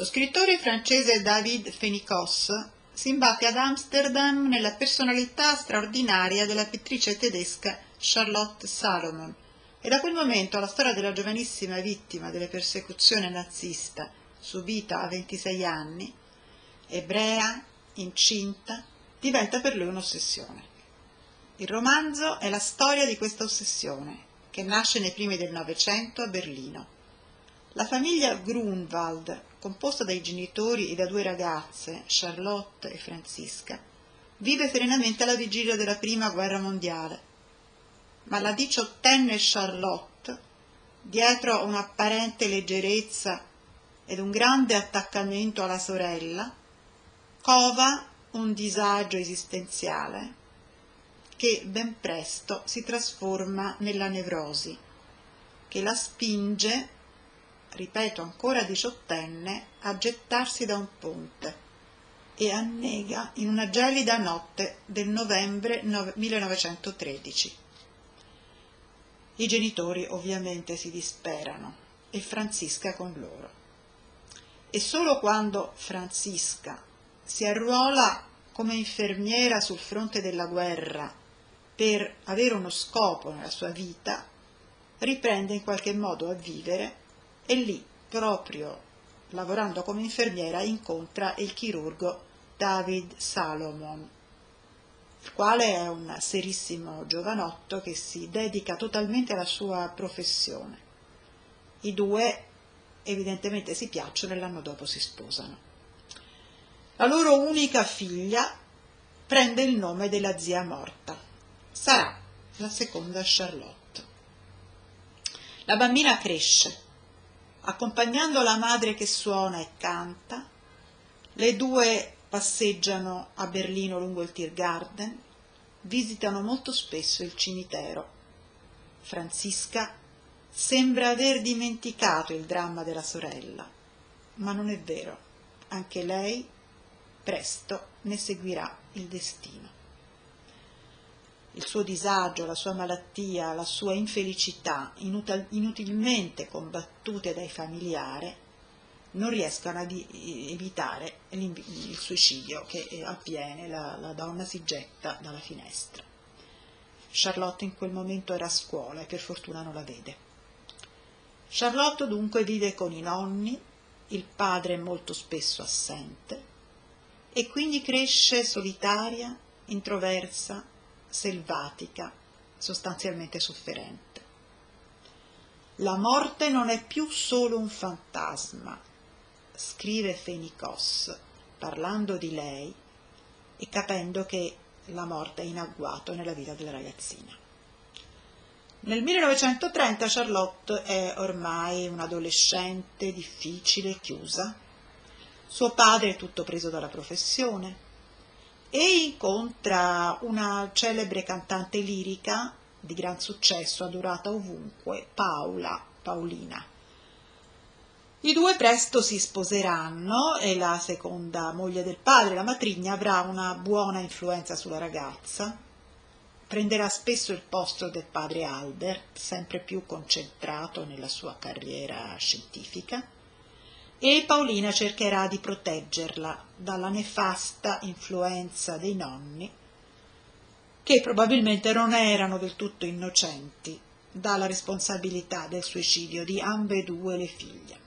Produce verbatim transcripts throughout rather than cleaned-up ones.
Lo scrittore francese David Fénicos si imbatte ad Amsterdam nella personalità straordinaria della pittrice tedesca Charlotte Salomon e da quel momento la storia della giovanissima vittima delle persecuzioni nazista subita a ventisei anni, ebrea, incinta, diventa per lui un'ossessione. Il romanzo è la storia di questa ossessione, che nasce nei primi del Novecento a Berlino. La famiglia Grunwald, composta dai genitori e da due ragazze, Charlotte e Franziska, vive serenamente alla vigilia della Prima Guerra Mondiale. Ma la diciottenne Charlotte, dietro a un'apparente leggerezza ed un grande attaccamento alla sorella, cova un disagio esistenziale che ben presto si trasforma nella nevrosi, che la spinge, ripeto ancora diciottenne, a gettarsi da un ponte e annega in una gelida notte del novembre millenovecentotredici. I genitori ovviamente si disperano e Franziska con loro. E solo quando Franziska si arruola come infermiera sul fronte della guerra per avere uno scopo nella sua vita, riprende in qualche modo a vivere e lì, proprio lavorando come infermiera, incontra il chirurgo David Salomon, il quale è un serissimo giovanotto che si dedica totalmente alla sua professione. I due evidentemente si piacciono e l'anno dopo si sposano. La loro unica figlia prende il nome della zia morta. Sarà la seconda Charlotte. La bambina cresce, accompagnando la madre che suona e canta. Le due passeggiano a Berlino lungo il Tiergarten, visitano molto spesso il cimitero. Franziska sembra aver dimenticato il dramma della sorella, ma non è vero, anche lei presto ne seguirà il destino. Il suo disagio, la sua malattia, la sua infelicità, inutil- inutilmente combattute dai familiari, non riescono ad evitare il suicidio che avviene, la, la donna si getta dalla finestra. Charlotte in quel momento era a scuola e per fortuna non la vede. Charlotte dunque vive con i nonni, il padre è molto spesso assente e quindi cresce solitaria, introversa, selvatica, sostanzialmente sofferente. La morte non è più solo un fantasma, scrive Fénicos, parlando di lei e capendo che la morte è in agguato nella vita della ragazzina. Nel millenovecentotrenta Charlotte è ormai un'adolescente difficile e chiusa. Suo padre è tutto preso dalla professione e incontra una celebre cantante lirica di gran successo, adorata ovunque, Paula, Paulina. I due presto si sposeranno e la seconda moglie del padre, la matrigna, avrà una buona influenza sulla ragazza, prenderà spesso il posto del padre Albert, sempre più concentrato nella sua carriera scientifica, e Paolina cercherà di proteggerla dalla nefasta influenza dei nonni, che probabilmente non erano del tutto innocenti dalla responsabilità del suicidio di ambedue le figlie.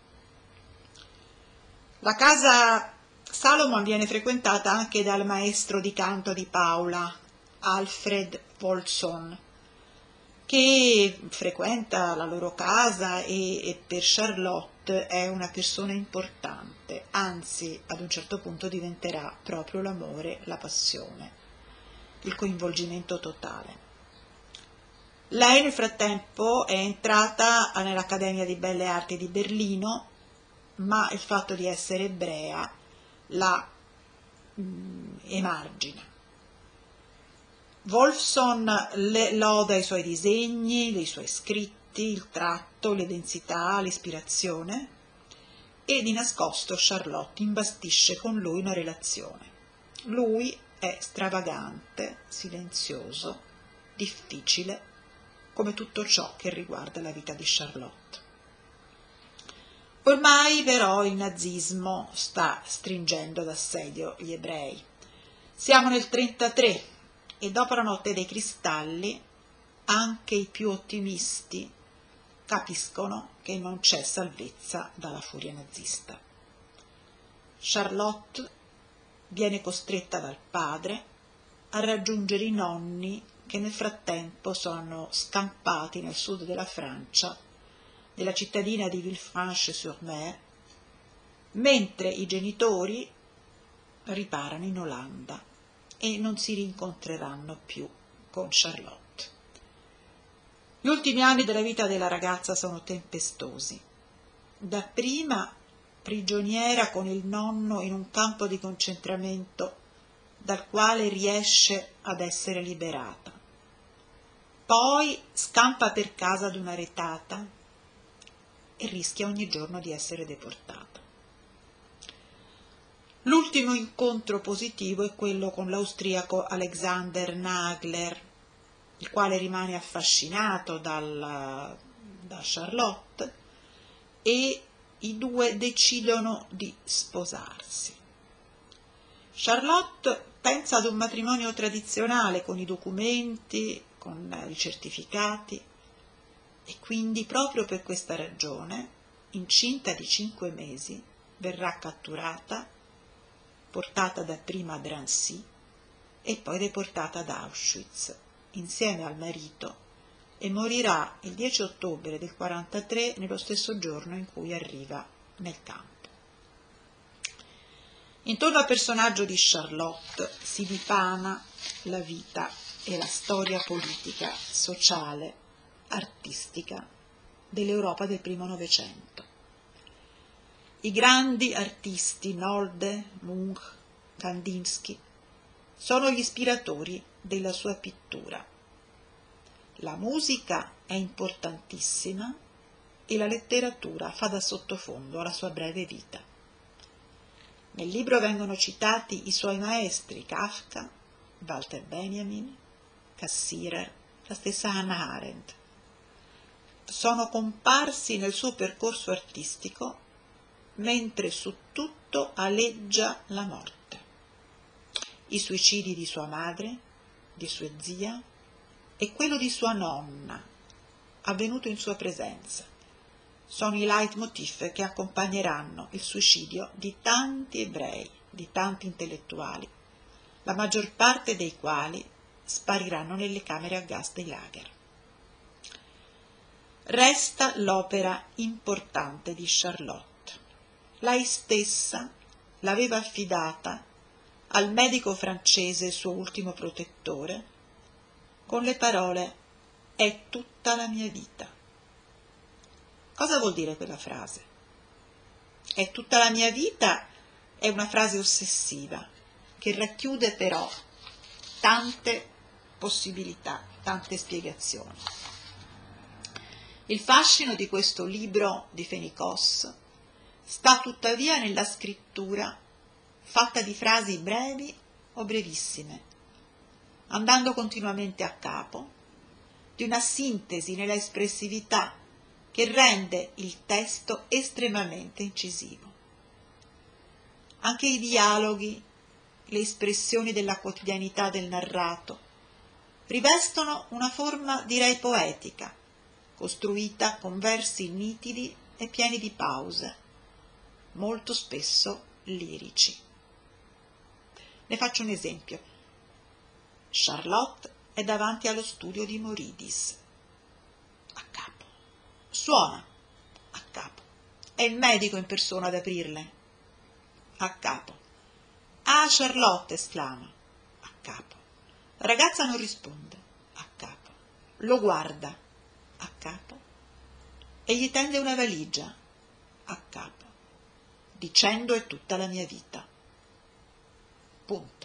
La casa Salomon viene frequentata anche dal maestro di canto di Paula, Alfred Wolfson, che frequenta la loro casa e, e per Charlotte è una persona importante, anzi ad un certo punto diventerà proprio l'amore, la passione, il coinvolgimento totale. Lei nel frattempo è entrata nell'Accademia di Belle Arti di Berlino, ma il fatto di essere ebrea la mh, emargina. Wolfson le loda i suoi disegni, i suoi scritti, il tratto, le densità, l'ispirazione, e di nascosto Charlotte imbastisce con lui una relazione. Lui è stravagante, silenzioso, difficile, come tutto ciò che riguarda la vita di Charlotte. Ormai però il nazismo sta stringendo d'assedio gli ebrei. Siamo nel trentatré e dopo la notte dei cristalli anche i più ottimisti capiscono che non c'è salvezza dalla furia nazista. Charlotte viene costretta dal padre a raggiungere i nonni che nel frattempo sono scampati nel sud della Francia, nella cittadina di Villefranche-sur-Mer, mentre i genitori riparano in Olanda e non si rincontreranno più con Charlotte. Gli ultimi anni della vita della ragazza sono tempestosi. Dapprima prigioniera con il nonno in un campo di concentramento dal quale riesce ad essere liberata. Poi scampa per casa ad una retata e rischia ogni giorno di essere deportata. L'ultimo incontro positivo è quello con l'austriaco Alexander Nagler, il quale rimane affascinato dal, da Charlotte e i due decidono di sposarsi. Charlotte pensa ad un matrimonio tradizionale con i documenti, con i certificati e quindi proprio per questa ragione, incinta di cinque mesi, verrà catturata, portata dapprima a Drancy e poi deportata ad Auschwitz insieme al marito e morirà il dieci ottobre del quarantatré, nello stesso giorno in cui arriva nel campo. Intorno al personaggio di Charlotte si dipana la vita e la storia politica, sociale, artistica dell'Europa del primo Novecento. I grandi artisti Nolde, Munch, Kandinsky sono gli ispiratori della sua pittura. La musica è importantissima e la letteratura fa da sottofondo alla sua breve vita. Nel libro vengono citati i suoi maestri Kafka, Walter Benjamin, Cassirer, la stessa Hannah Arendt. Sono comparsi nel suo percorso artistico mentre su tutto aleggia la morte. I suicidi di sua madre, di sua zia e quello di sua nonna, avvenuto in sua presenza, sono i leitmotiv che accompagneranno il suicidio di tanti ebrei, di tanti intellettuali, la maggior parte dei quali spariranno nelle camere a gas dei lager. Resta l'opera importante di Charlotte. Lei stessa l'aveva affidata al medico francese, suo ultimo protettore, con le parole «È tutta la mia vita». Cosa vuol dire quella frase? «È tutta la mia vita» è una frase ossessiva che racchiude però tante possibilità, tante spiegazioni. Il fascino di questo libro di Fénicos sta tuttavia nella scrittura fatta di frasi brevi o brevissime, andando continuamente a capo, di una sintesi nella espressività che rende il testo estremamente incisivo. Anche i dialoghi, le espressioni della quotidianità del narrato, rivestono una forma, direi, poetica, costruita con versi nitidi e pieni di pause, molto spesso lirici. Ne faccio un esempio. Charlotte è davanti allo studio di Moridis. A capo. Suona. A capo. È il medico in persona ad aprirle. A capo. Ah, Charlotte, esclama. A capo. La ragazza non risponde. A capo. Lo guarda. A capo. E gli tende una valigia. A capo. Dicendo è tutta la mia vita. Punto.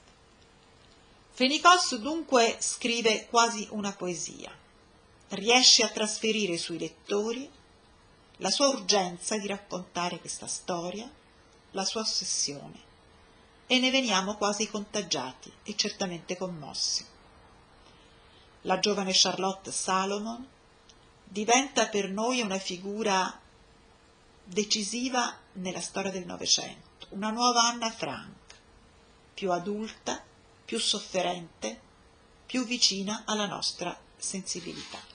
Fénicos dunque scrive quasi una poesia. Riesce a trasferire sui lettori la sua urgenza di raccontare questa storia, la sua ossessione, e ne veniamo quasi contagiati e certamente commossi. La giovane Charlotte Salomon diventa per noi una figura decisiva nella storia del Novecento, una nuova Anna Frank, più adulta, più sofferente, più vicina alla nostra sensibilità.